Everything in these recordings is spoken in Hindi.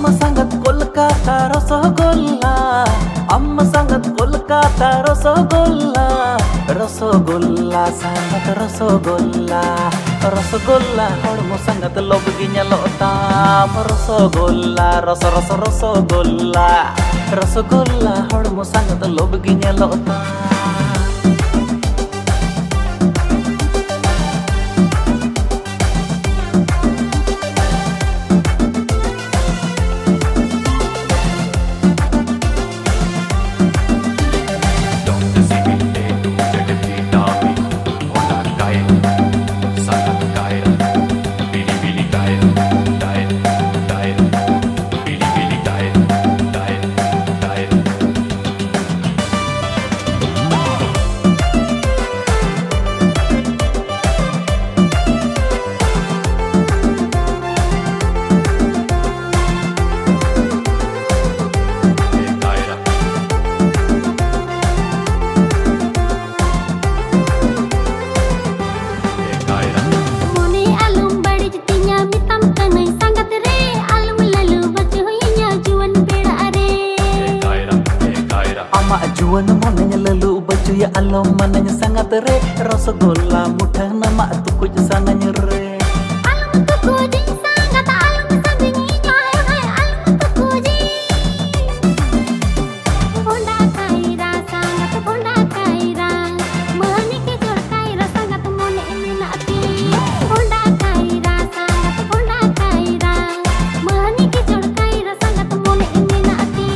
संगत कोलकाता रसगोल्ला, अम्म संगत कोलकाता रसगोल्ला, रसगोल्ला संगत रसगोल्ला, रसगोल्ला हड़मो संगत लोबगी ñalotam, रसगोल्ला रस रस रसगोल्ला, रसगोल्ला हड़मो संगत लोबगी ñalotam. Juan monanya lalu baju ya alam mananya sangat re, rosgolla mudah nama tuku sananya re. Alam tuku sangat alam sabinya alam tuku Honda kaira sangat Honda kaira mani ke jor kaira sangat mone minati Honda kaira sangat Honda kaira mani ke jor kaira sangat mone minati.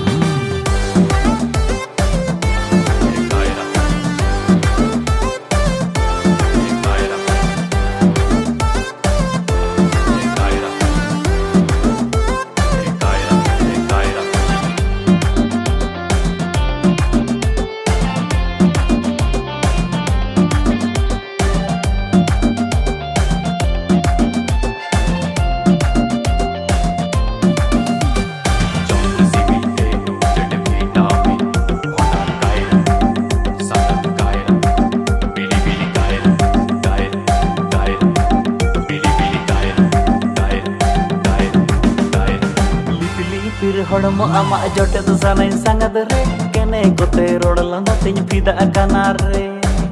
Hordmo ama jote tu sanain sangat re, kene kote rod landa tin fida akana re.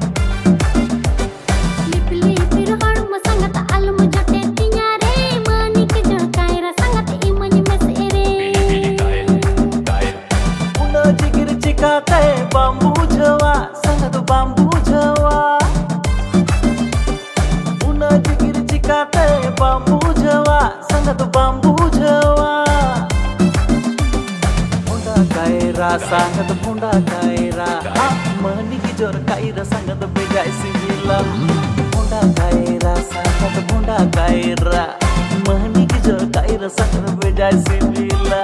Lipir hordmo sangat alum jote tinya re, mani ke jor kaira sangat imani mesere. Una jigir chikate bambu jawa sangat bambu jawa. Una jigir chikate bambu jawa sangat bambu jawa. Kaira sangat Honda kaira, mani ki jor kaira sangat beda sibila. Honda kaira sangat Honda kaira, mani ki jor kaira sangat beda sibila.